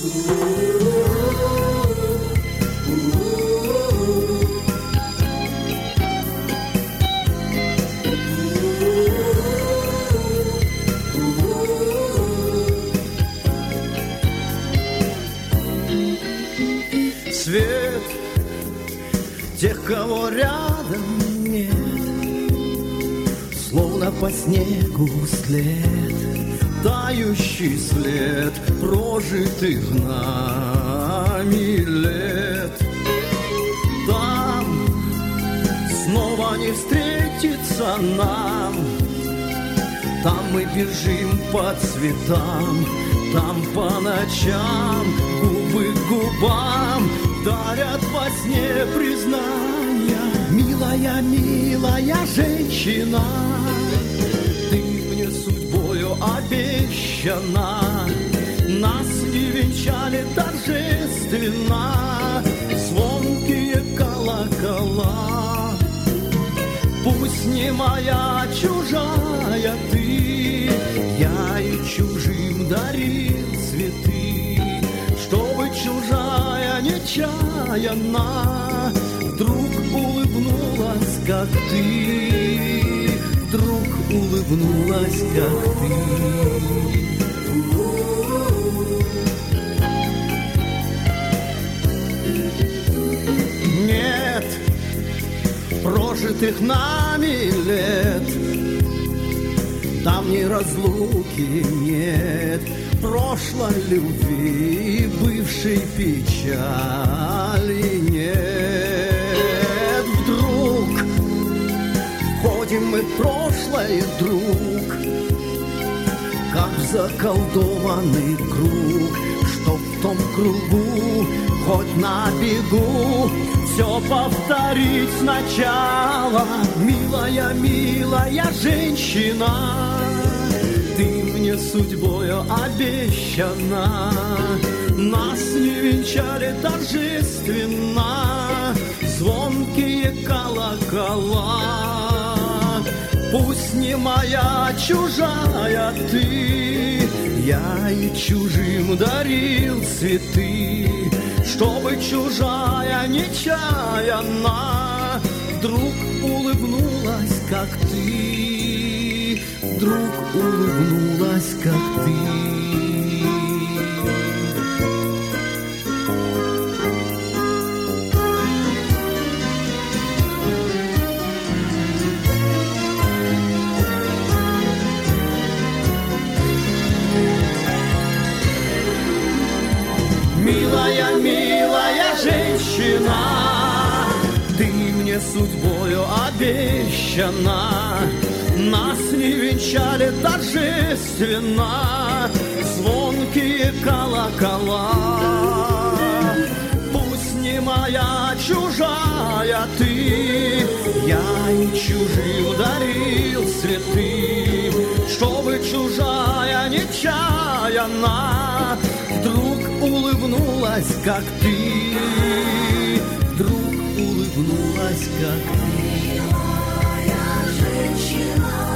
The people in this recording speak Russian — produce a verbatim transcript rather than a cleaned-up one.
Свет тех, кого рядом нет, словно по снегу след, тающий след прожитых нами лет. Там снова не встретится нам, там мы бежим по цветам, там по ночам губы к губам дарят во сне признания. Милая, милая женщина, ты мне судьбою обещана. Нас не венчали торжественно звонкие колокола. Пусть не моя чужая ты, я и чужим дарил цветы, чтобы чужая нечаянно вдруг улыбнулась, как ты, вдруг улыбнулась, как ты. Нет прожитых нами лет, давней разлуки нет, прошлой любви, бывшей печали нет. Вдруг входим мы в прошлое, друг, как в заколдованный круг, что в том кругу, хоть на бегу, все повторить сначала. Милая, милая женщина, ты мне судьбою обещана. Нас не венчали торжественно звонкие колокола. Пусть не моя чужая ты, я и чужим дарил цветы, чтобы чужая нечаянно вдруг улыбнулась, как ты, вдруг улыбнулась, как ты. Милая, милая женщина, ты мне судьбою обещана. Нас не венчали торжественно звонкие колокола. Пусть не моя чужая ты, я и чужим дарил цветы, чтобы чужая нечаянно вдруг улыбнулась, как ты, вдруг улыбнулась, как ты. Милая женщина,